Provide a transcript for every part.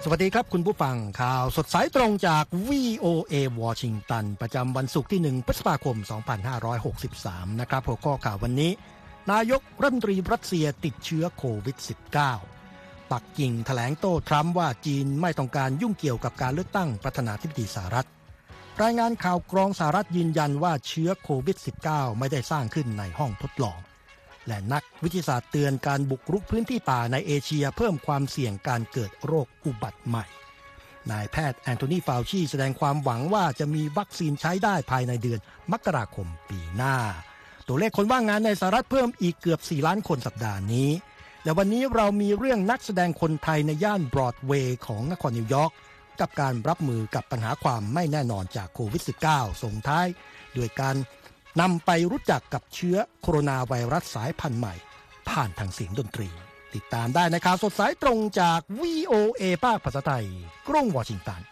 สวัสดีครับคุณผู้ฟังข่าวสดสายตรงจาก VOA วอชิงตันประจำวันศุกร์ที่1พฤษภาคม2563นะครับหัวข้อข่าววันนี้นายกรัฐมนตรีรัสเซียติดเชื้อโควิด -19 ปักกิ่งแถลงโต้ทรัมป์ว่าจีนไม่ต้องการยุ่งเกี่ยวกับการเลือกตั้งประธานาธิบดีสหรัฐรายงานข่าวกรองสหรัฐยืนยันว่าเชื้อโควิด -19 ไม่ได้สร้างขึ้นในห้องทดลองและนักวิทยาศาสตร์เตือนการบุกรุกพื้นที่ป่าในเอเชียเพิ่มความเสี่ยงการเกิดโรคอุบัติใหม่นายแพทย์แอนโทนี ฟาวชีแสดงความหวังว่าจะมีวัคซีนใช้ได้ภายในเดือนมกราคมปีหน้าตัวเลขคนว่างงานในสหรัฐเพิ่มอีกเกือบ4ล้านคนสัปดาห์นี้และวันนี้เรามีเรื่องนักแสดงคนไทยในย่านบรอดเวย์ของนครนิวยอร์กกับการรับมือกับปัญหาความไม่แน่นอนจากโควิด -19 ส่งท้ายด้วยการนำไปรู้จักกับเชื้อโคโรนาไวรัสสายพันธุ์ใหม่ผ่านทางเสียงดนตรีติดตามได้ในข่าวสดสายตรงจาก VOA ภาคภาษาไทยกรุงวอชิงตัน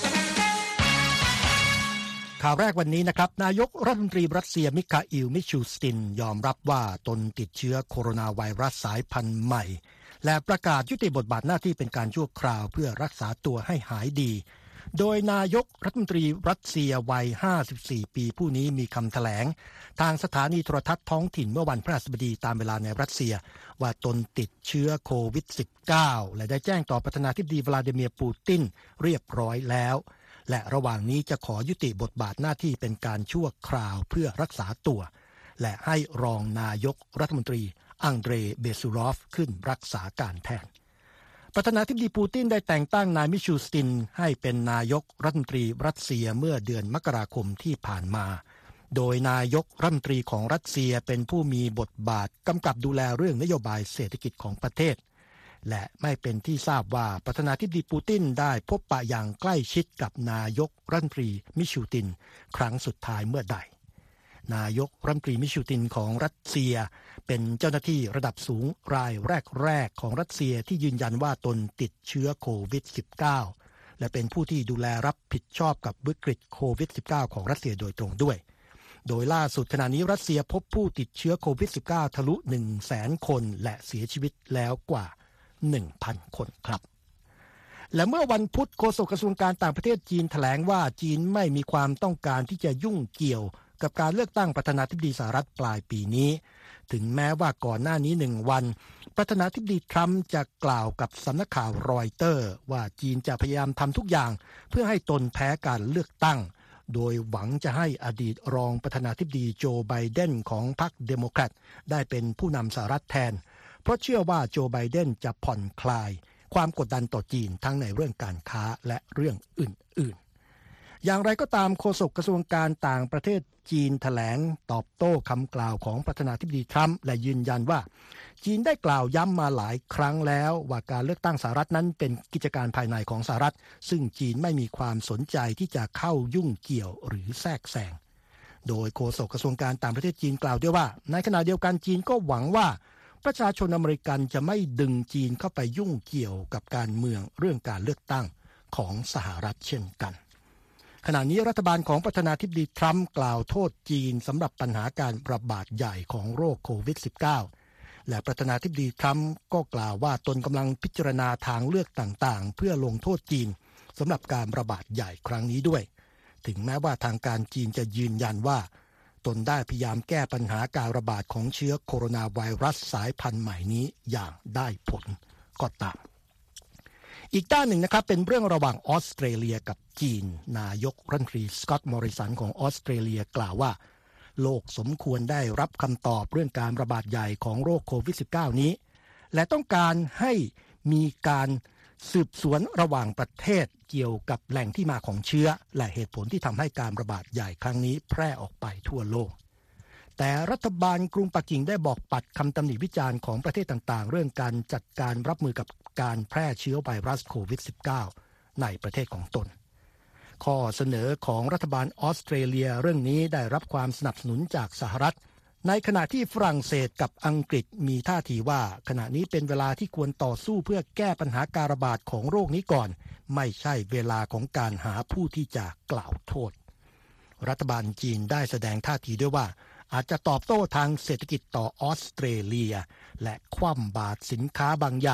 ข่าวแรกวันนี้นะครับนายกรัฐมนตรีรัสเซียมิคาอิล มิชูสตินยอมรับว่าตนติดเชื้อโคโรนาไวรัสสายพันธุ์ใหม่และประกาศยุติบทบาทหน้าที่เป็นการชั่วคราวเพื่อรักษาตัวให้หายดีโดยนายกรัฐมนตรีรัสเซียวัย54ปีผู้นี้มีคำแถลงทางสถานีโทรทัศน์ท้องถิ่นเมื่อวันพฤหัสบดีตามเวลาในรัสเซียว่าตนติดเชื้อโควิด -19 และได้แจ้งต่อประธานาธิบดีวลาดิเมียร์ปูตินเรียบร้อยแล้วและระหว่างนี้จะขอยุติบทบาทหน้าที่เป็นการชั่วคราวเพื่อรักษาตัวและให้รองนายกรัฐมนตรีอังเดรเบซูรอฟขึ้นรักษาการแทนประธานาธิบดีปูตินได้แต่งตั้งนายมิชูสตินให้เป็นนายกรัฐมนตรีรัสเซียเมื่อเดือนมกราคมที่ผ่านมาโดยนายกรัฐมนตรีของรัสเซียเป็นผู้มีบทบาทกำกับดูแลเรื่องนโยบายเศรษฐกิจของประเทศและไม่เป็นที่ทราบว่าประธานาธิบดีปูตินได้พบปะอย่างใกล้ชิดกับนายกรัฐมนตรีมิชูตินครั้งสุดท้ายเมื่อใดนายกรัฐมนตรีมิชูตินของรัสเซียเป็นเจ้าหน้าที่ระดับสูงรายแรกของรัสเซียที่ยืนยันว่าตนติดเชื้อโควิด -19 และเป็นผู้ที่ดูแลรับผิดชอบกับวิกฤตโควิด -19 ของรัสเซียโดยตรงด้วยโดยล่าสุดขณะนี้รัสเซียพบผู้ติดเชื้อโควิด -19 ทะลุ 100,000 คนและเสียชีวิตแล้วกว่า 1,000 คนครับและเมื่อวันพุธโฆษกกระทรวงการต่างประเทศจีนแถลงว่าจีนไม่มีความต้องการที่จะยุ่งเกี่ยวกับการเลือกตั้งประธานาธิบดีสหรัฐปลายปีนี้ถึงแม้ว่าก่อนหน้านี้1วันประธานาธิบดีทรัมป์จะกล่าวกับสำนักข่าวรอยเตอร์ว่าจีนจะพยายามทำทุกอย่างเพื่อให้ตนแพ้การเลือกตั้งโดยหวังจะให้อดีตรองประธานาธิบดีโจไบเดนของพรรคเดโมแครตได้เป็นผู้นำสหรัฐแทนเพราะเชื่อว่าโจไบเดนจะผ่อนคลายความกดดันต่อจีนทั้งในเรื่องการค้าและเรื่องอื่นๆอย่างไรก็ตามโฆษกกระทรวงการต่างประเทศจีนแถลงตอบโต้คำกล่าวของประธานาธิบดีทรัมป์และยืนยันว่าจีนได้กล่าวย้ำมาหลายครั้งแล้วว่าการเลือกตั้งสหรัฐนั้นเป็นกิจการภายในของสหรัฐซึ่งจีนไม่มีความสนใจที่จะเข้ายุ่งเกี่ยวหรือแทรกแซงโดยโฆษกกระทรวงการต่างประเทศจีนกล่าวด้วยว่าในขณะเดียวกันจีนก็หวังว่าประชาชนอเมริกันจะไม่ดึงจีนเข้าไปยุ่งเกี่ยวกับการเมืองเรื่องการเลือกตั้งของสหรัฐเช่นกันขณะนี้รัฐบาลของประธานาธิบดีทรัมป์กล่าวโทษจีนสำหรับปัญหาการระบาดใหญ่ของโรคโควิด -19 และประธานาธิบดีทรัมป์ก็กล่าวว่าตนกำลังพิจารณาทางเลือกต่างๆเพื่อลงโทษจีนสำหรับการระบาดใหญ่ครั้งนี้ด้วยถึงแม้ว่าทางการจีนจะยืนยันว่าตนได้พยายามแก้ปัญหาการระบาดของเชื้อโคโรนาไวรัสสายพันธุ์ใหม่นี้อย่างได้ผลก็ตามอีกด้านหนึ่งนะครับเป็นเรื่องระหว่างออสเตรเลียกับจีนนายกรัฐมนตรีสก็อตต์ มอริสันของออสเตรเลียกล่าวว่าโลกสมควรได้รับคำตอบเรื่องการระบาดใหญ่ของโรคโควิด -19 นี้และต้องการให้มีการสืบสวนระหว่างประเทศเกี่ยวกับแหล่งที่มาของเชื้อและเหตุผลที่ทำให้การระบาดใหญ่ครั้งนี้แพร่ออกไปทั่วโลกแต่รัฐบาลกรุงปักกิ่งได้บอกปัดคำตำหนิวิจารณ์ของประเทศต่างๆเรื่องการจัดการรับมือกับการแพร่เชื้อไวรัสโควิด -19 ในประเทศของตนข้อเสนอของรัฐบาลออสเตรเลียเรื่องนี้ได้รับความสนับสนุนจากสหรัฐในขณะที่ฝรั่งเศสกับอังกฤษมีท่าทีว่าขณะนี้เป็นเวลาที่ควรต่อสู้เพื่อแก้ปัญหาการระบาดของโรคนี้ก่อนไม่ใช่เวลาของการหาผู้ที่จะกล่าวโทษรัฐบาลจีนได้แสดงท่าทีด้วยว่าอาจจะตอบโต้ทางเศรษฐกิจต่อออสเตรเลียและคว่ำบาตรสินค้าบางอย่าง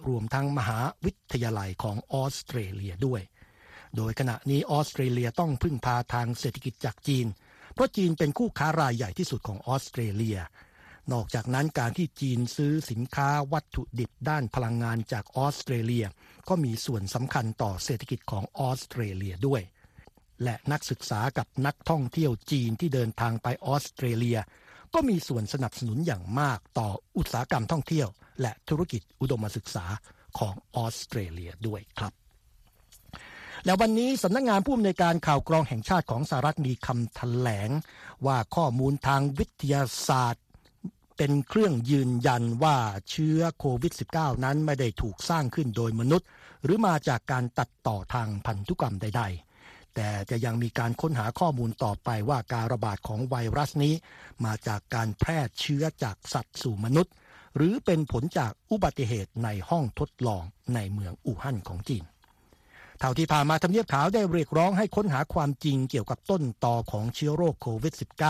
รวมทั้งมหาวิทยาลัยของออสเตรเลียด้วยโดยขณะนี้ออสเตรเลียต้องพึ่งพาทางเศรษฐกิจจากจีนเพราะจีนเป็นคู่ค้ารายใหญ่ที่สุดของออสเตรเลียนอกจากนั้นการที่จีนซื้อสินค้าวัตถุดิบด้านพลังงานจากออสเตรเลียก็มีส่วนสำคัญต่อเศรษฐกิจของออสเตรเลียด้วยและนักศึกษากับนักท่องเที่ยวจีนที่เดินทางไปออสเตรเลียก็มีส่วนสนับสนุนอย่างมากต่ออุตสาหกรรมท่องเที่ยวและธุรกิจอุดมศึกษาของออสเตรเลียด้วยครับแล้ววันนี้สำนักงานผู้อำนวยการข่าวกรองแห่งชาติของสหรัฐมีคำแถลงว่าข้อมูลทางวิทยาศาสตร์เป็นเครื่องยืนยันว่าเชื้อโควิด -19 นั้นไม่ได้ถูกสร้างขึ้นโดยมนุษย์หรือมาจากการตัดต่อทางพันธุกรรมใดๆแต่จะยังมีการค้นหาข้อมูลต่อไปว่าการระบาดของไวรัสนี้มาจากการแพร่เชื้อจากสัตว์สู่มนุษย์หรือเป็นผลจากอุบัติเหตุในห้องทดลองในเมืองอู่ฮั่นของจีนเท่าที่ผ่านมาทำเนียบขาวได้เรียกร้องให้ค้นหาความจริงเกี่ยวกับต้นตอของเชื้อโรคโควิด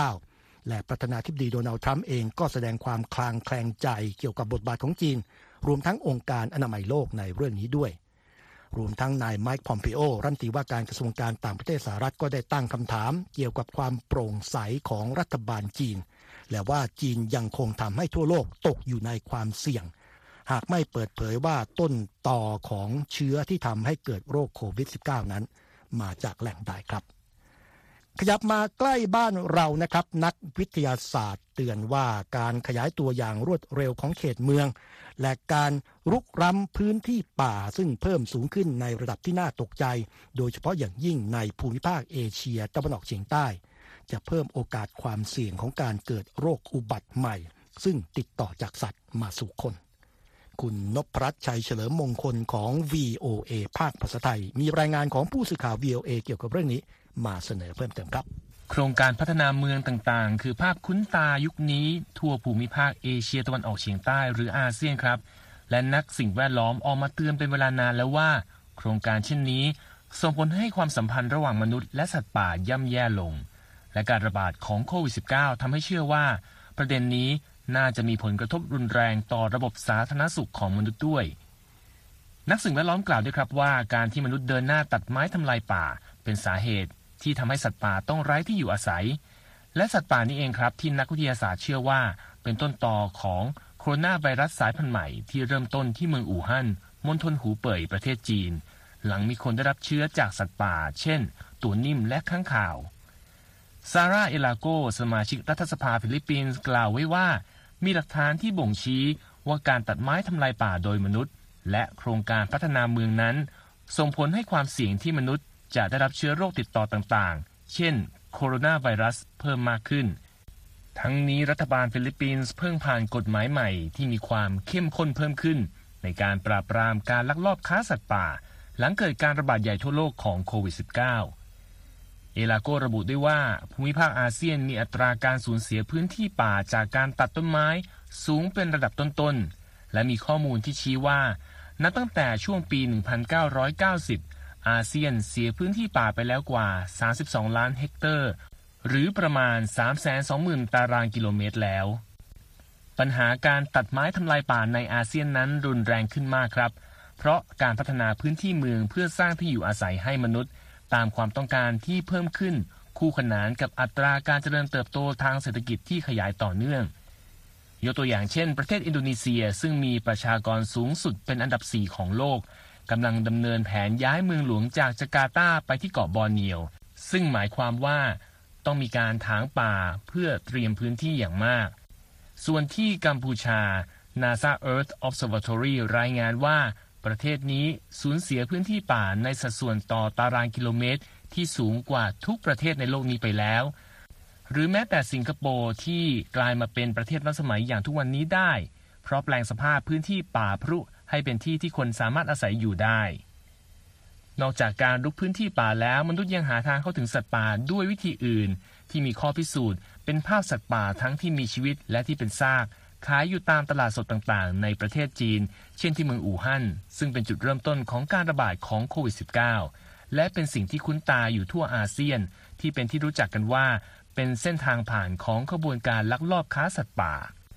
-19 และประธานาธิบดีโดนัลด์ทรัมป์เองก็แสดงความคลางแคลงใจเกี่ยวกับบทบาทของจีนรวมทั้งองค์การอนามัยโลกในเรื่องนี้ด้วยรวมทั้งนายไมค์ พอมปิโอรัฐมนตรีว่าการกระทรวงการต่างประเทศสหรัฐก็ได้ตั้งคำถามเกี่ยวกับความโปร่งใสของรัฐบาลจีนและว่าจีนยังคงทำให้ทั่วโลกตกอยู่ในความเสี่ยงหากไม่เปิดเผยว่าต้นตอของเชื้อที่ทำให้เกิดโรคโควิด -19 นั้นมาจากแหล่งใดครับขยับมาใกล้บ้านเรานะครับนักวิทยาศาสตร์เตือนว่าการขยายตัวอย่างรวดเร็วของเขตเมืองและการรุกล้ำพื้นที่ป่าซึ่งเพิ่มสูงขึ้นในระดับที่น่าตกใจโดยเฉพาะอย่างยิ่งในภูมิภาคเอเชียตะวันออกเฉียงใต้จะเพิ่มโอกาสความเสี่ยงของการเกิดโรคอุบัติใหม่ซึ่งติดต่อจากสัตว์มาสู่คนคุณนพรัตน์ชัยเฉลิมมงคลของ VOA ภาคภาษาไทยมีรายงานของผู้สื่อข่าว VOA เกี่ยวกับเรื่องนี้มาเสนอเพิ่มเติมครับโครงการพัฒนาเมืองต่างๆคือภาพคุ้นตายุคนี้ทั่วภูมิภาคเอเชียตะวันออกเฉียงใต้หรืออาเซียนครับและนักสิ่งแวดล้อมออกมาเตือนเป็นเวลานานแล้วว่าโครงการเช่นนี้ส่งผลให้ความสัมพันธ์ระหว่างมนุษย์และสัตว์ป่าย่ำแย่ลงและการระบาดของโควิด -19 ทำให้เชื่อว่าประเด็นนี้น่าจะมีผลกระทบรุนแรงต่อระบบสาธารณสุขของมนุษย์ด้วยนักสิ่งแวดล้อมกล่าวด้วยครับว่าการที่มนุษย์เดินหน้าตัดไม้ทำลายป่าเป็นสาเหตุที่ทำให้สัตว์ป่าต้องไร้ที่อยู่อาศัยและสัตว์ป่านี้เองครับที่นักวิทยาศาสตร์เชื่อว่าเป็นต้นตอของโคโรนาไวรัสสายพันธุ์ใหม่ที่เริ่มต้นที่เมืองอู่ฮั่นมณฑลหูเป่ยประเทศจีนหลังมีคนได้รับเชื้อจากสัตว์ป่าเช่นตัวนิ่มและค้างคาวซาร่าเอลาโกสมาชิกรัฐสภาฟิลิปปินส์กล่าวไว้ว่ามีหลักฐานที่บ่งชี้ว่าการตัดไม้ทำลายป่าโดยมนุษย์และโครงการพัฒนาเมืองนั้นส่งผลให้ความเสี่ยงที่มนุษย์จะได้รับเชื้อโรคติดต่อต่างๆเช่นโคโรนาไวรัสเพิ่มมากขึ้นทั้งนี้รัฐบาลฟิลิปปินส์เพิ่งผ่านกฎหมายใหม่ที่มีความเข้มข้นเพิ่มขึ้นในการปราบปรามการลักลอบค้าสัตว์ป่าหลังเกิดการระบาดใหญ่ทั่วโลกของโควิด -19 เอลาโกระบุด้วยว่าภูมิภาคอาเซียนมีอัตราการสูญเสียพื้นที่ป่าจากการตัดต้นไม้สูงเป็นระดับต้นๆและมีข้อมูลที่ชี้ว่านับตั้งแต่ช่วงปี 1990 อาเซียนเสียพื้นที่ป่าไปแล้วกว่า 32 ล้านเฮกเตอร์หรือประมาณ 320,000 ตารางกิโลเมตรแล้วปัญหาการตัดไม้ทำลายป่าในอาเซียนนั้นรุนแรงขึ้นมากครับเพราะการพัฒนาพื้นที่เมืองเพื่อสร้างที่อยู่อาศัยให้มนุษย์ตามความต้องการที่เพิ่มขึ้นคู่ขนานกับอัตราการเจริญเติบโตทางเศรษฐกิจที่ขยายต่อเนื่องยกตัวอย่างเช่นประเทศอินโดนีเซียซึ่งมีประชากรสูงสุดเป็นอันดับ 4 ของโลกกำลังดำเนินแผนย้ายเมืองหลวงจากจาการ์ตาไปที่เกาะบอร์เนียวซึ่งหมายความว่าต้องมีการถางป่าเพื่อเตรียมพื้นที่อย่างมากส่วนที่กัมพูชา NASA Earth Observatory รายงานว่าประเทศนี้สูญเสียพื้นที่ป่าในสัดส่วนต่อตารางกิโลเมตรที่สูงกว่าทุกประเทศในโลกนี้ไปแล้วหรือแม้แต่สิงคโปร์ที่กลายมาเป็นประเทศล้ำสมัยอย่างทุกวันนี้ได้เพราะแปลงสภาพพื้นที่ป่าพรุให้เป็นที่ที่คนสามารถอาศัยอยู่ได้นอกจากการรุกพื้นที่ป่าแล้วมนุษย์ยังหาทางเข้าถึงสัตว์ป่าด้วยวิธีอื่นที่มีข้อพิสูจน์เป็นภาพสัตว์ป่าทั้งที่มีชีวิตและที่เป็นซากขายอยู่ตามตลาดสดต่างๆในประเทศจีนเช่นที่เมืองอู่ฮั่นซึ่งเป็นจุดเริ่มต้นของการระบาดของโควิด -19 และเป็นสิ่งที่คุ้นตาอยู่ทั่วอาเซียนที่เป็นที่รู้จักกันว่าเป็นเส้นทางผ่านของขบวนการลักลอบค้าสัตว์ป่า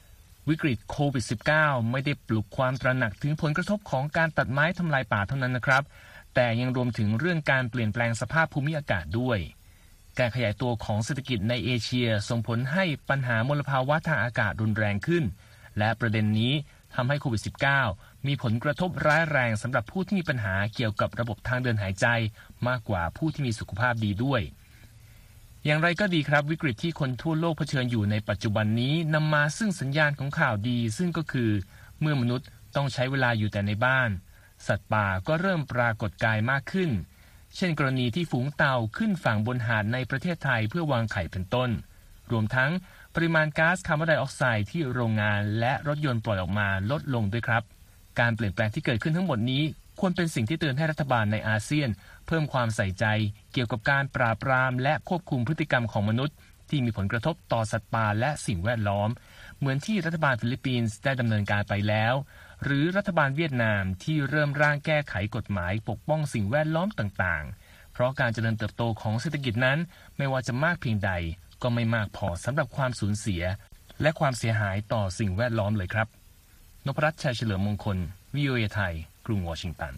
วิกฤตโควิด -19 ไม่ได้ปลุกความตระหนักถึงผลกระทบของการตัดไม้ทำลายป่าเท่านั้นนะครับแต่ยังรวมถึงเรื่องการเปลี่ยนแปลงสภาพภูมิอากาศด้วยการขยายตัวของเศรษฐกิจในเอเชียส่งผลให้ปัญหามลภาวะทางอากาศรุนแรงขึ้นและประเด็นนี้ทำให้โควิด -19 มีผลกระทบร้ายแรงสำหรับผู้ที่มีปัญหาเกี่ยวกับระบบทางเดินหายใจมากกว่าผู้ที่มีสุขภาพดีด้วยอย่างไรก็ดีครับวิกฤตที่คนทั่วโลกเผชิญอยู่ในปัจจุบันนี้นำมาซึ่งสัญญาณของข่าวดีซึ่งก็คือเมื่อมนุษย์ต้องใช้เวลาอยู่แต่ในบ้านสัตว์ป่าก็เริ่มปรากฏกายมากขึ้นเช่นกรณีที่ฝูงเต่าขึ้นฝั่งบนหาดในประเทศไทยเพื่อวางไข่เป็นต้นรวมทั้งปริมาณก๊าซคาร์บอนไดออกไซด์ที่โรงงานและรถยนต์ปล่อยออกมาลดลงด้วยครับการเปลี่ยนแปลงที่เกิดขึ้นทั้งหมดนี้ควรเป็นสิ่งที่เตือนให้รัฐบาลในอาเซียนเพิ่มความใส่ใจเกี่ยวกับการปราบปรามและควบคุมพฤติกรรมของมนุษย์ที่มีผลกระทบต่อสัตว์ป่าและสิ่งแวดล้อมเหมือนที่รัฐบาลฟิลิปปินส์ได้ดำเนินการไปแล้วหรือรัฐบาลเวียดนามที่เริ่มร่างแก้ไขกฎหมายปกป้องสิ่งแวดล้อมต่างๆเพราะการเจริญเติบโตของเศรษฐกิจนั้นไม่ว่าจะมากเพียงใดก็ไม่มากพอสำหรับความสูญเสียและความเสียหายต่อสิ่งแวดล้อมเลยครับนพรัตน์ ชัยเฉลิมมงคล VOA ไทยกรุงวอชิงตัน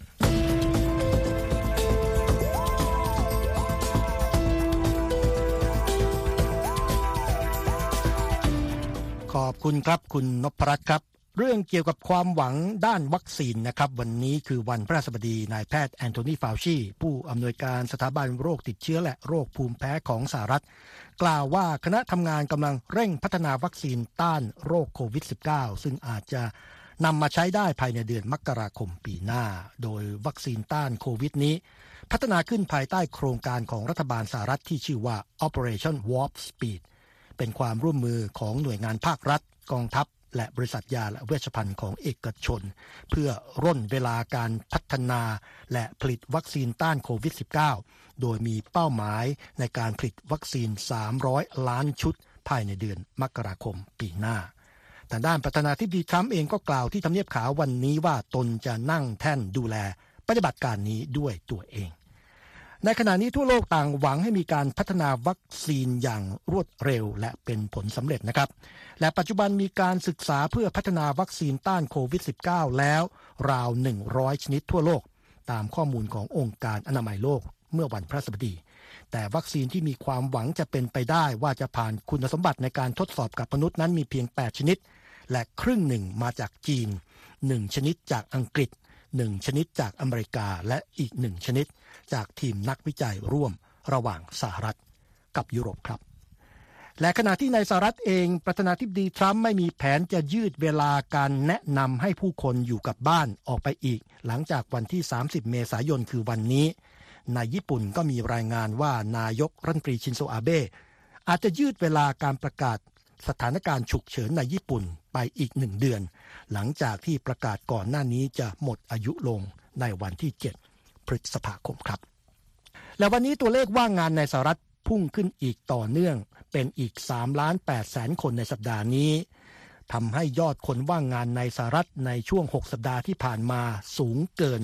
ขอบคุณครับคุณนพรัตน์ครับเรื่องเกี่ยวกับความหวังด้านวัคซีนนะครับวันนี้คือวันพฤหัสบดีนายแพทย์แอนโทนี ฟาวชีผู้อำนวยการสถาบันโรคติดเชื้อและโรคภูมิแพ้ของสหรัฐกล่าวว่าคณะทำงานกำลังเร่งพัฒนาวัคซีนต้านโรคโควิด -19 ซึ่งอาจจะนำมาใช้ได้ภายในเดือนมกราคมปีหน้าโดยวัคซีนต้านโควิดนี้พัฒนาขึ้นภายใต้โครงการของรัฐบาลสหรัฐที่ชื่อว่า Operation Warp Speed เป็นความร่วมมือของหน่วยงานภาครัฐกองทัพและบริษัทยาและเวชภัณฑ์ของเอกชนเพื่อร่นเวลาการพัฒนาและผลิตวัคซีนต้านโควิด -19 โดยมีเป้าหมายในการผลิตวัคซีน300 ล้านชุดภายในเดือนมกราคมปีหน้าแต่ด้านประธานาธิบดีทรัมป์เองก็กล่าวที่ทำเนียบขาววันนี้ว่าตนจะนั่งแท่นดูแลปฏิบัติการนี้ด้วยตัวเองในขณะนี้ทั่วโลกต่างหวังให้มีการพัฒนาวัคซีนอย่างรวดเร็วและเป็นผลสำเร็จนะครับและปัจจุบันมีการศึกษาเพื่อพัฒนาวัคซีนต้านโควิด -19 แล้วราว100ชนิดทั่วโลกตามข้อมูลขององค์การอนามัยโลกเมื่อวันพฤหัสบดีแต่วัคซีนที่มีความหวังจะเป็นไปได้ว่าจะผ่านคุณสมบัติในการทดสอบกับมนุษย์นั้นมีเพียง8ชนิดและครึ่งหนึ่งมาจากจีน1ชนิดจากอังกฤษ1ชนิดจากอเมริกาและอีก1ชนิดจากทีมนักวิจัยร่วมระหว่างสหรัฐกับยุโรปครับและขณะที่ในสหรัฐเองประธานาธิบดีทรัมป์ไม่มีแผนจะยืดเวลาการแนะนำให้ผู้คนอยู่กับบ้านออกไปอีกหลังจากวันที่30เมษายนคือวันนี้ในญี่ปุ่นก็มีรายงานว่านายกรัฐมนตรีชินโซอาเบะอาจจะยืดเวลาการประกาศสถานการณ์ฉุกเฉินในญี่ปุ่นไปอีก1เดือนหลังจากที่ประกาศก่อนหน้านี้จะหมดอายุลงในวันที่7พฤษภาคมครับและวันนี้ตัวเลขว่างงานในสหรัฐพุ่งขึ้นอีกต่อเนื่องเป็นอีก 3,800,000 คนในสัปดาห์นี้ทำให้ยอดคนว่างงานในสหรัฐในช่วง6สัปดาห์ที่ผ่านมาสูงเกิน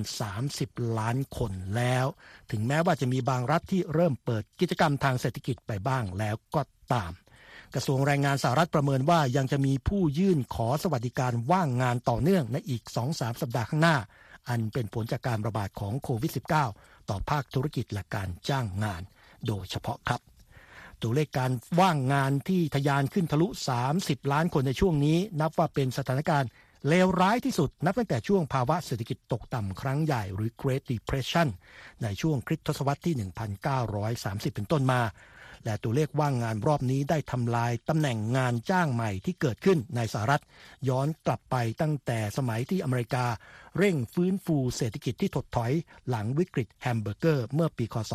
30ล้านคนแล้วถึงแม้ว่าจะมีบางรัฐที่เริ่มเปิดกิจกรรมทางเศรษฐกิจไปบ้างแล้วก็ตามกระทรวงแรงงานสหรัฐประเมินว่ายังจะมีผู้ยื่นขอสวัสดิการว่างงานต่อเนื่องในอีก 2-3 สัปดาห์ข้างหน้าอันเป็นผลจากการระบาดของโควิด -19 ต่อภาคธุรกิจและการจ้างงานโดยเฉพาะครับตัวเลขการว่างงานที่ทะยานขึ้นทะลุ30ล้านคนในช่วงนี้นับว่าเป็นสถานการณ์เลวร้ายที่สุดนับตั้งแต่ช่วงภาวะเศรษฐกิจตกต่ำครั้งใหญ่หรือ Great Depression ในช่วงคริสตศตวรรษที่ 1930 เป็นต้นมาและตัวเลขว่างงานรอบนี้ได้ทำลายตำแหน่งงานจ้างใหม่ที่เกิดขึ้นในสหรัฐย้อนกลับไปตั้งแต่สมัยที่อเมริกาเร่งฟื้นฟูเศรษฐกิจที่ถดถอยหลังวิกฤตแฮมเบอร์เกอร์เมื่อปีคศ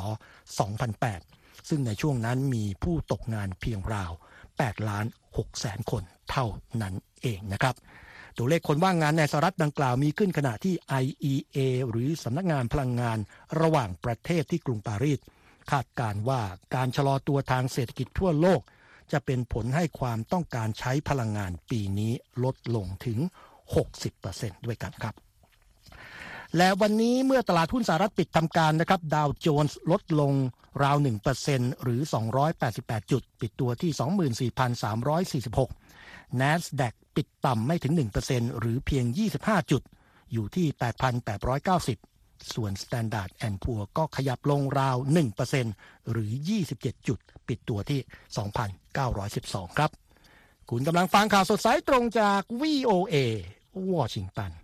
2008 ซึ่งในช่วงนั้นมีผู้ตกงานเพียงราว 8,600,000 คนเท่านั้นเองนะครับตัวเลขคนว่างงานในสหรัฐดังกล่าวมีขึ้นขณะที่ IEA หรือสำนักงานพลังงานระหว่างประเทศที่กรุงปารีสคาดการณ์ว่าการชะลอตัวทางเศรษฐกิจทั่วโลกจะเป็นผลให้ความต้องการใช้พลังงานปีนี้ลดลงถึง 60% ด้วยกันครับและวันนี้เมื่อตลาดหุ้นสหรัฐปิดทำการนะครับดาวโจนส์ลดลงราว 1% หรือ288จุดปิดตัวที่ 24,346 NASDAQ ปิดต่ำไม่ถึง 1% หรือเพียง25จุดอยู่ที่ 8,890 ส่วน Standard & Poor's ก็ขยับลงราว 1% หรือ27จุดปิดตัวที่ 2,912 ครับคุณกำลังฟังข่าวสดสายตรงจาก VOA วอชิงตัน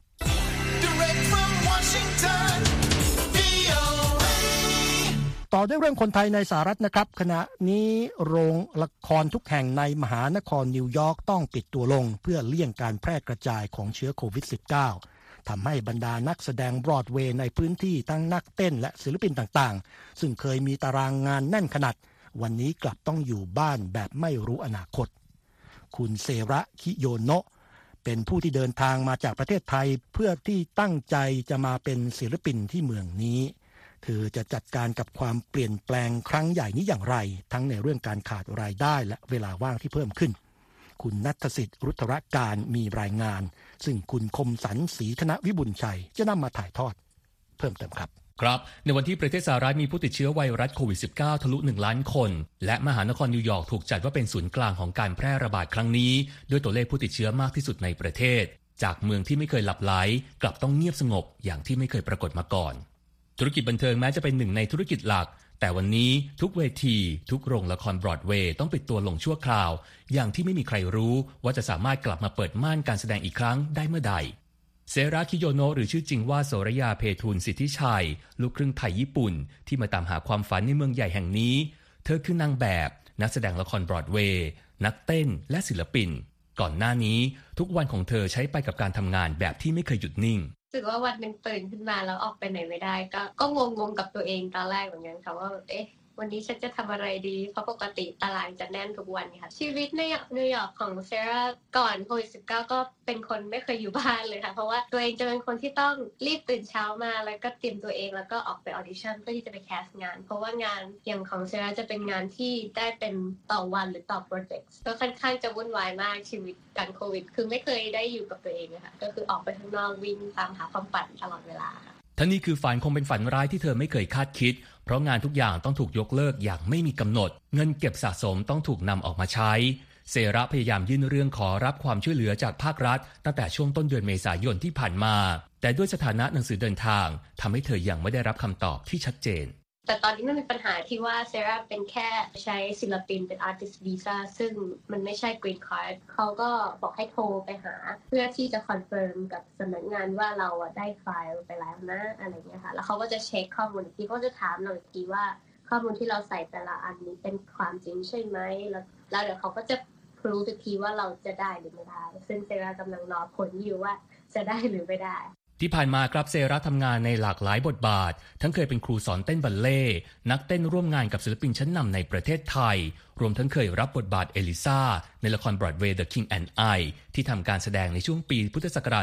ต่อด้วยเรื่องคนไทยในสหรัฐนะครับขณะนี้โรงละครทุกแห่งในมหานครนิวยอร์กต้องปิดตัวลงเพื่อเลี่ยงการแพร่กระจายของเชื้อโควิด -19 ทำให้บรรดานักแสดงบรอดเวย์ในพื้นที่ทั้งนักเต้นและศิลปินต่างๆซึ่งเคยมีตารางงานแน่นขนาดวันนี้กลับต้องอยู่บ้านแบบไม่รู้อนาคตคุณเซระคิโยโนะเป็นผู้ที่เดินทางมาจากประเทศไทยเพื่อที่ตั้งใจจะมาเป็นศิลปินที่เมืองนี้เธอจะจัดการกับความเปลี่ยนแปลงครั้งใหญ่นี้อย่างไรทั้งในเรื่องการขาดรายได้และเวลาว่างที่เพิ่มขึ้นคุณณัฐสิทธิ์รุตรการมีรายงานซึ่งคุณคมสันต์ศรีธนวิบุญชัยจะนำมาถ่ายทอดเพิ่มเติมครับครับในวันที่ประเทศสหรัฐมีผู้ติดเชื้อไวรัสโควิด -19 ทะลุ 1 ล้านคนและมหานครนิวยอร์กถูกจัดว่าเป็นศูนย์กลางของการแพร่ระบาดครั้งนี้ด้วยตัวเลขผู้ติดเชื้อมากที่สุดในประเทศจากเมืองที่ไม่เคยหลับไหลกลับต้องเงียบสงบอย่างที่ไม่เคยปรากฏมาก่อนธุรกิจบันเทิงแม้จะเป็นหนึ่งในธุรกิจหลักแต่วันนี้ทุกเวทีทุกโรงละครบรอดเวย์ต้องปิดตัวลงชั่วคราวอย่างที่ไม่มีใครรู้ว่าจะสามารถกลับมาเปิดม่านการแสดงอีกครั้งได้เมื่อใดเซราคิโยโนะหรือชื่อจริงว่าโสรยาเพทูลสิทธิชัยลูกครึ่งไทยญี่ปุ่นที่มาตามหาความฝันในเมืองใหญ่แห่งนี้เธอคือนางแบบนักแสดงละครบรอดเวย์นักเต้นและศิลปินก่อนหน้านี้ทุกวันของเธอใช้ไปกับการทำงานแบบที่ไม่เคยหยุดนิ่งรู้สึกว่าวันหนึ่งตื่นขึ้นมาแล้วออกไปไหนไม่ได้ก็งงกับตัวเองตอนแรกเหมือนกันค่ะว่าวันนี้ฉันจะทำอะไรดีเพราะปกติตารางจะแน่นทุกวันค่ะชีวิตในนิวยอร์กของเซราก่อนโควิด -19 ก็เป็นคนไม่เคยอยู่บ้านเลยค่ะเพราะว่าตัวเองจะเป็นคนที่ต้องรีบตื่นเช้ามาแล้วก็เตรียมตัวเองแล้วก็ออกไปออดิชั่นเพื่อที่จะไปแคสต์งานเพราะว่างานอย่างของเซราจะเป็นงานที่ได้เป็นต่อวันหรือต่อโปรเจกต์ก็ค่อนข้างจะวุ่นวายมากชีวิตการโควิดคือไม่เคยได้อยู่กับตัวเองค่ะก็คือออกไปข้างนอกวิ่งตามหาความฝันตลอดเวลาค่ะทั้งนี้คือฝันคงเป็นฝันร้ายที่เธอไม่เคยคาดคิดเพราะงานทุกอย่างต้องถูกยกเลิกอย่างไม่มีกำหนดเงินเก็บสะสมต้องถูกนำออกมาใช้เซระพยายามยื่นเรื่องขอรับความช่วยเหลือจากภาครัฐตั้งแต่ช่วงต้นเดือนเมษายนที่ผ่านมาแต่ด้วยสถานะหนังสือเดินทางทำให้เธอยังไม่ได้รับคำตอบที่ชัดเจนแต่ตอนนี้มันมีปัญหาที่ว่าเซราเป็นแค่ใช้ศิลปินเป็น artist visa ซึ่งมันไม่ใช่ green card เขาก็บอกให้โทรไปหาเพื่อที่จะคอนเฟิร์มกับสำนักงานว่าเราได้ไฟล์ไปแล้วนะอะไรเงี้ยค่ะแล้วเขาก็จะเช็คข้อมูลอีกทีเขาจะถามเราอีกทีว่าข้อมูลที่เราใส่แต่ละอันนี้เป็นความจริงใช่ไหมแล้วเดี๋ยวเขาก็จะรู้อีกทีว่าเราจะได้หรือไม่ได้ซึ่งเซรากำลังรอผลอยู่ว่าจะได้หรือไม่ได้ที่ผ่านมาครับเซราทำงานในหลากหลายบทบาททั้งเคยเป็นครูสอนเต้นบัลเล่ต์นักเต้นร่วมงานกับศิลปินชั้นนำในประเทศไทยรวมทั้งเคยรับบทบาทเอลิซาในละครบรอดเวย์ The King and I ที่ทำการแสดงในช่วงปีพุทธศักราช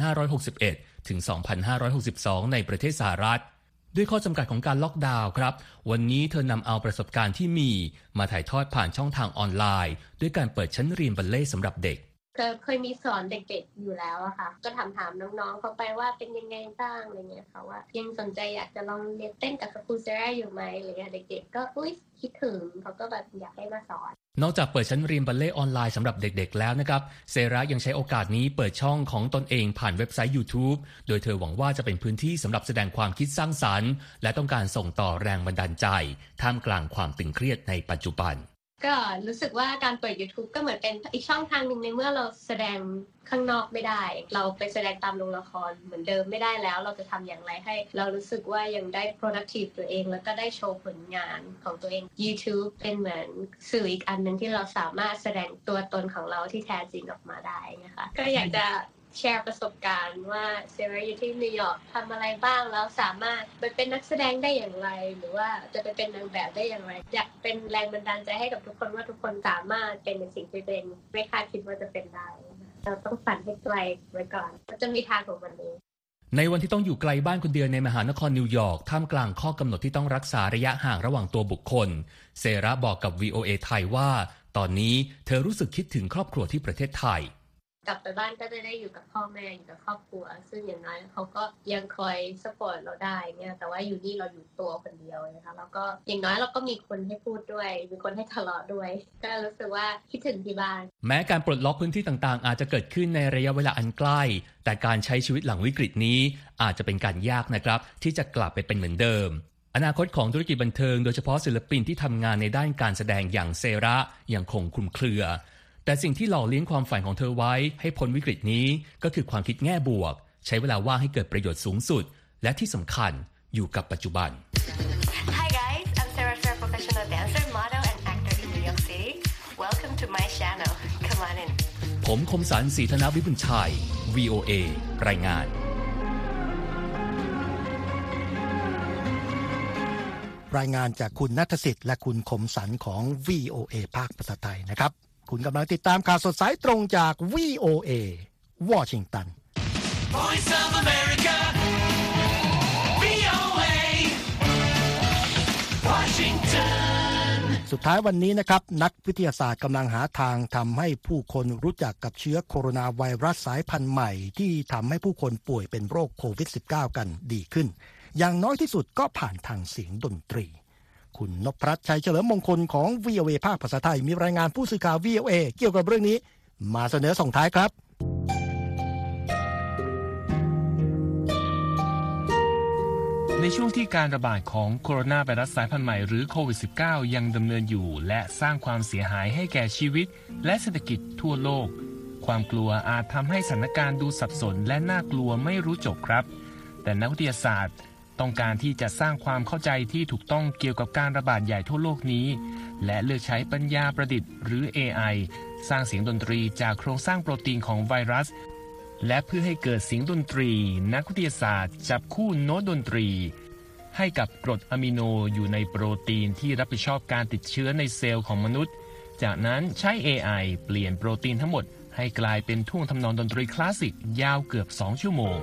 2561 ถึง 2562 ในประเทศสหรัฐด้วยข้อจำกัดของการล็อกดาวน์ครับวันนี้เธอนำเอาประสบการณ์ที่มีมาถ่ายทอดผ่านช่องทางออนไลน์ด้วยการเปิดชั้นเรียนบัลเล่ต์สำหรับเด็กเคยมีสอนเด็กๆอยู่แล้วอะค่ะก็ถามน้องๆเขาไปว่าเป็นยังไงบ้างอะไรเงี้ยค่ะว่ายังสนใจอยากจะลองเรียนเต้นกับครูเซราอยู่ไหมอะไรเงี้ยเด็กๆก็คิดถึงเขาก็แบบอยากให้มาสอนนอกจากเปิดชั้นเรียนบัลเล่ต์ออนไลน์สำหรับเด็กๆแล้วนะครับเซรายังใช้โอกาสนี้เปิดช่องของตนเองผ่านเว็บไซต์ YouTube โดยเธอหวังว่าจะเป็นพื้นที่สำหรับแสดงความคิดสร้างสรรค์และต้องการส่งต่อแรงบันดาลใจท่ามกลางความตึงเครียดในปัจจุบันก็รู้สึกว่าการเปิด YouTube ก็เหมือนเป็นอีกช่องทางหนึ่งในเมื่อเราแสดงข้างนอกไม่ได้เราไปแสดงตามโรงละครเหมือนเดิมไม่ได้แล้วเราจะทำอย่างไรให้เรารู้สึกว่ายังได้ productive ตัวเองแล้วก็ได้โชว์ผลงานของตัวเอง YouTube เป็นเหมือนสื่ออีกอันนึงที่เราสามารถแสดงตัวตนของเราที่แท้จริงออกมาได้นะคะก็อยากจะแชร์ประสบการณ์ว่าเซราอยู่ที่นิวยอร์กทำอะไรบ้างแล้วสามารถไปเป็นนักแสดงได้อย่างไรหรือว่าจะไปเป็นนางแบบได้อย่างไรอยากเป็นแรงบันดาลใจให้กับทุกคนว่าทุกคนสามารถเป็นในสิ่งที่ตัวเองไม่คาดคิดว่าจะเป็นได้เราต้องฝันให้ไกลไว้ก่อนจะมีทางของมันเองในวันที่ต้องอยู่ไกลบ้านคนเดียวในมหานครนิวยอร์กท่ามกลางข้อกำหนดที่ต้องรักษาระยะห่างระหว่างตัวบุคคลเซราบอกกับ VOA ไทยว่าตอนนี้เธอรู้สึกคิดถึงครอบครัวที่ประเทศไทยกลับไปบ้านก็จะได้อยู่กับพ่อแม่อยู่กับครอบครัวซึ่งอย่างน้อยเขาก็ยังคอยซัพพอร์ตเราได้เนี่ยแต่ว่าอยู่นี่เราอยู่ตัวคนเดียวนะคะแล้วก็อย่างน้อยเราก็มีคนให้พูดด้วยมีคนให้ทะเลาะด้วยก็รู้สึกว่าคิดถึงที่บ้านแม้การปลดล็อกพื้นที่ต่างๆอาจจะเกิดขึ้นในระยะเวลาอันใกล้แต่การใช้ชีวิตหลังวิกฤตนี้อาจจะเป็นการยากนะครับที่จะกลับไปเป็นเหมือนเดิมอนาคตของธุรกิจบันเทิงโดยเฉพาะศิลปินที่ทำงานในด้านการแสดงอย่างเซระยังคงคลุมเครือแต่สิ่งที่หล่อเลี้ยงความฝันของเธอไว้ให้พ้นวิกฤตนี้ก็คือความคิดแง่บวกใช้เวลาว่างให้เกิดประโยชน์สูงสุดและที่สำคัญอยู่กับปัจจุบัน Hi guys, I'm Sarah Fair, professional dancer, model and actor in New York City. Welcome to my channel. Come on in. ผมคมสันต์ ศรีธนวิบุญชัย VOA รายงานรายงานจากคุณณัฐสิทธิ์และคุณคมสันต์ของ VOA ภาคภาษาไทยนะครับคุณกำลังติดตามข่าวสดสายตรงจาก VOA วอชิงตัน Voice of America VOA Washington สุดท้ายวันนี้นะครับนักวิทยาศาสตร์กำลังหาทางทำให้ผู้คนรู้จักกับเชื้อโคโรนาไวรัสสายพันธุ์ใหม่ที่ทำให้ผู้คนป่วยเป็นโรคโควิด -19 กันดีขึ้นอย่างน้อยที่สุดก็ผ่านทางเสียงดนตรีคุณนพรัตน์ชัยเฉลิมมงคลของ VOA ภาคภาษาไทยมีรายงานผู้สื่อข่าว VOA เกี่ยวกับเรื่องนี้มาเสนอส่งท้ายครับในช่วงที่การระบาดของโคโรนาไวรัสสายพันธุ์ใหม่หรือโควิด -19 ยังดำเนินอยู่และสร้างความเสียหายให้แก่ชีวิตและเศรษฐกิจทั่วโลกความกลัวอาจทำให้สถานการณ์ดูสับสนและน่ากลัวไม่รู้จบครับแต่นักวิทยาศาสตร์ต้องการที่จะสร้างความเข้าใจที่ถูกต้องเกี่ยวกับการระบาดใหญ่ทั่วโลกนี้และเลือกใช้ปัญญาประดิษฐ์หรือ AI สร้างเสียงดนตรีจากโครงสร้างโปรตีนของไวรัสและเพื่อให้เกิดเสียงดนตรีนักวิทยาศาสตร์จับคู่โน้ตดนตรีให้กับกรดอะมิโนอยู่ในโปรตีนที่รับผิดชอบการติดเชื้อในเซลล์ของมนุษย์จากนั้นใช้ AI เปลี่ยนโปรตีนทั้งหมดให้กลายเป็นท่วงทำนองดนตรีคลาสสิกยาวเกือบ2 ชั่วโมง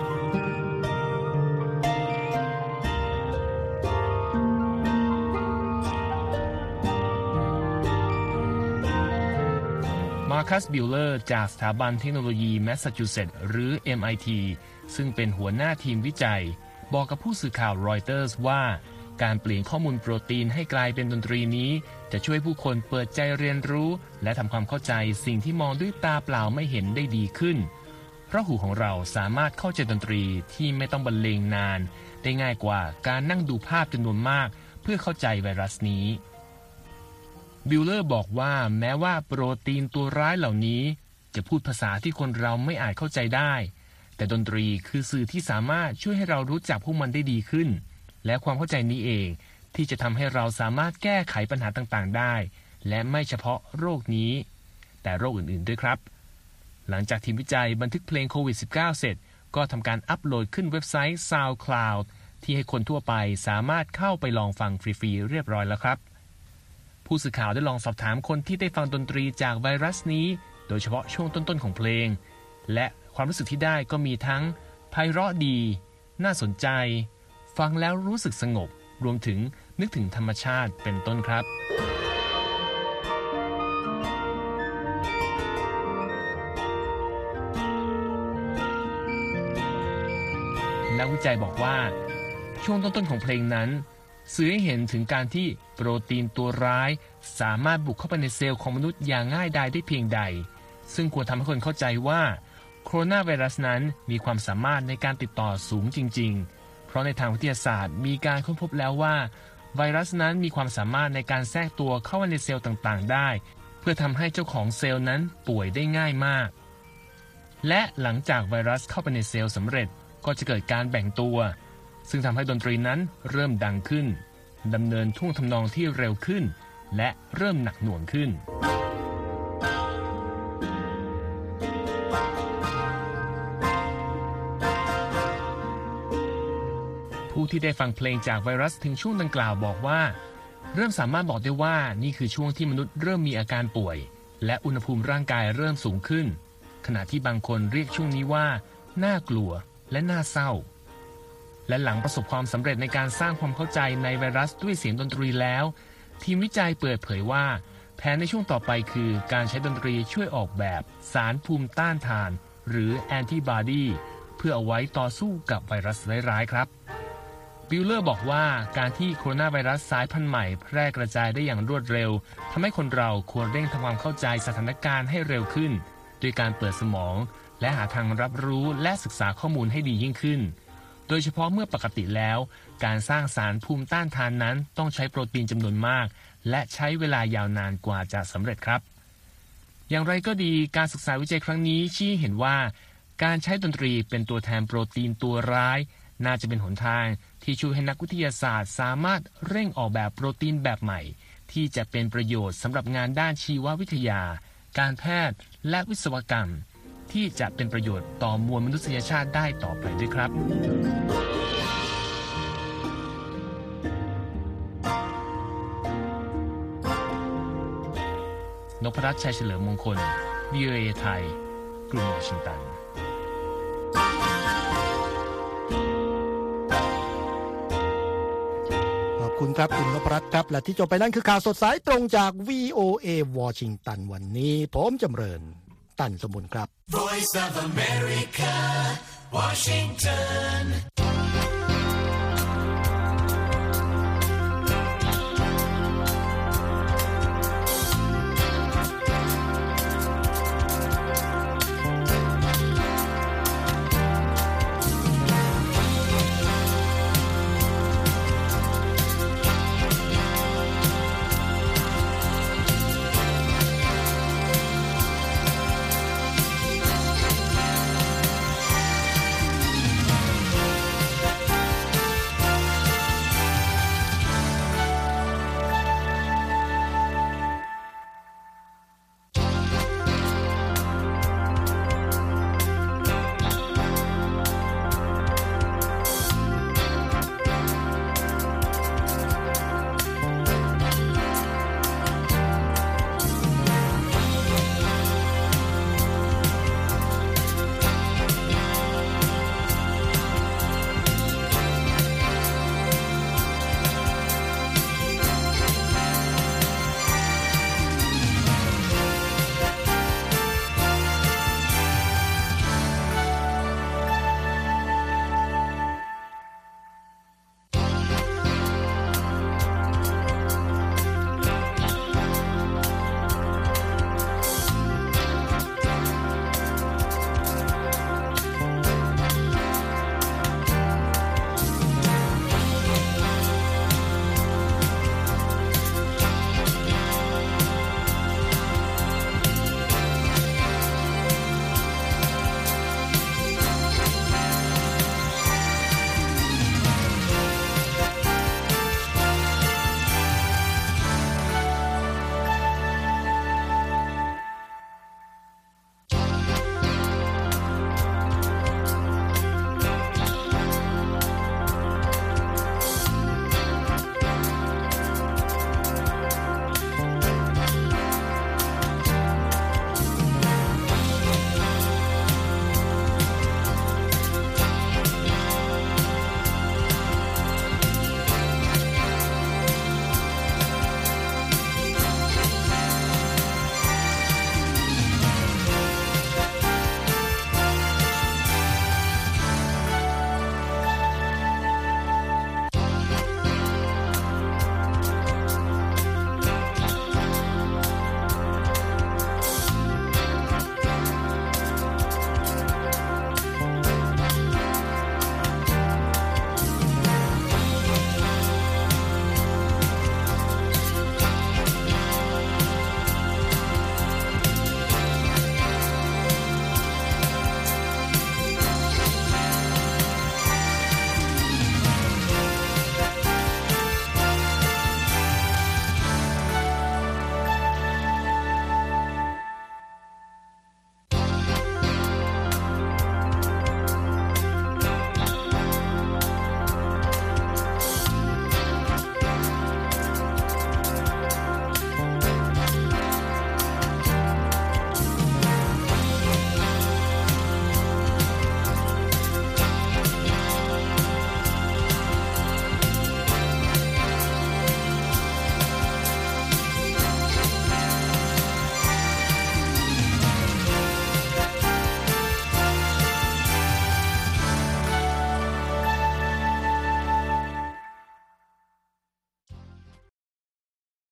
มาร์คัส บิลเลอร์จากสถาบันเทคโนโลยีแมสซาชูเซตส์หรือ MIT ซึ่งเป็นหัวหน้าทีมวิจัยบอกกับผู้สื่อข่าวรอยเตอร์สว่าการเปลี่ยนข้อมูลโปรตีนให้กลายเป็นดนตรีนี้จะช่วยผู้คนเปิดใจเรียนรู้และทำความเข้าใจสิ่งที่มองด้วยตาเปล่าไม่เห็นได้ดีขึ้นเพราะหูของเราสามารถเข้าใจดนตรีที่ไม่ต้องบรรเลงนานได้ง่ายกว่าการนั่งดูภาพจำนวนมากเพื่อเข้าใจไวรัสนี้บิลเลอร์บอกว่าแม้ว่าโปรตีนตัวร้ายเหล่านี้จะพูดภาษาที่คนเราไม่อาจเข้าใจได้แต่ดนตรีคือสื่อที่สามารถช่วยให้เรารู้จักพวกมันได้ดีขึ้นและความเข้าใจนี้เองที่จะทำให้เราสามารถแก้ไขปัญหาต่างๆได้และไม่เฉพาะโรคนี้แต่โรคอื่นๆด้วยครับหลังจากทีมวิจัยบันทึกเพลงโควิด -19 เสร็จก็ทำการอัปโหลดขึ้นเว็บไซต์ SoundCloud ที่ให้คนทั่วไปสามารถเข้าไปลองฟังฟรีๆเรียบร้อยแล้วครับผู้สื่อข่าวได้ลองสอบถามคนที่ได้ฟังดนตรีจากไวรัสนี้โดยเฉพาะช่วงต้นๆของเพลงและความรู้สึกที่ได้ก็มีทั้งไพเราะดีน่าสนใจฟังแล้วรู้สึกสงบรวมถึงนึกถึงธรรมชาติเป็นต้นครับนักวิจัยบอกว่าช่วงต้นๆของเพลงนั้นสื่อให้เห็นถึงการที่โปรตีนตัวร้ายสามารถบุกเข้าไปในเซลล์ของมนุษย์อย่างง่ายดายได้เพียงใดซึ่งควรทำให้คนเข้าใจว่าโคโรนาไวรัสนั้นมีความสามารถในการติดต่อสูงจริงๆเพราะในทางวิทยาศาสตร์มีการค้นพบแล้วว่าไวรัสนั้นมีความสามารถในการแทรกตัวเข้าในเซลล์ต่างๆได้เพื่อทำให้เจ้าของเซลล์นั้นป่วยได้ง่ายมากและหลังจากไวรัสเข้าไปในเซลล์สำเร็จก็จะเกิดการแบ่งตัวซึ่งทำให้ดนตรีนั้นเริ่มดังขึ้นดำเนินท่วงทำนองที่เร็วขึ้นและเริ่มหนักหน่วงขึ้นผู้ที่ได้ฟังเพลงจากไวรัสถึงช่วงดังกล่าวบอกว่าเริ่มสามารถบอกได้ว่านี่คือช่วงที่มนุษย์เริ่มมีอาการป่วยและอุณหภูมิร่างกายเริ่มสูงขึ้นขณะที่บางคนเรียกช่วงนี้ว่าน่ากลัวและน่าเศร้าและหลังประสบความสำเร็จในการสร้างความเข้าใจในไวรัสด้วยเสียงดนตรีแล้วทีมวิจัยเปิดเผยว่าแผแผนในช่วงต่อไปคือการใช้ดนตรีช่วยออกแบบสารภูมิต้านทานหรือแอนติบอดีเพื่อเอาไว้ต่อสู้กับไวรัสร้ายๆครับบิลเลอร์บอกว่าการที่โคโรนาไวรัสสายพันธุ์ใหม่แพร่กระจายได้อย่างรวดเร็วทำให้คนเราควรเร่งทำความเข้าใจสถานการณ์ให้เร็วขึ้นด้วยการเปิดสมองและหาทางรับรู้และศึกษาข้อมูลให้ดียิ่งขึ้นโดยเฉพาะเมื่อปกติแล้วการสร้างสารภูมิต้านทานนั้นต้องใช้โปรตีนจำนวนมากและใช้เวลายาวนานกว่าจะสำเร็จครับอย่างไรก็ดีการศึกษาวิจัยครั้งนี้ชี้เห็นว่าการใช้ดนตรีเป็นตัวแทนโปรตีนตัวร้ายน่าจะเป็นหนทางที่ช่วยให้นักวิทยาศาสตร์สามารถเร่งออกแบบโปรตีนแบบใหม่ที่จะเป็นประโยชน์สำหรับงานด้านชีววิทยาการแพทย์และวิศวกรรมที่จะเป็นประโยชน์ต่อมวลมนุษยชาติได้ต่อไปด้วยครับนพรัตน์ ชัยเฉลิมมงคล VOA ไทยกรุงวอชิงตันขอบคุณครับคุณนพรัตน์ครับและที่จบไปนั้นคือข่าวสดสายตรงจาก VOA วอชิงตันวันนี้ผมจำเริญตันสมบูรณ์ครับ Voice of America, Washington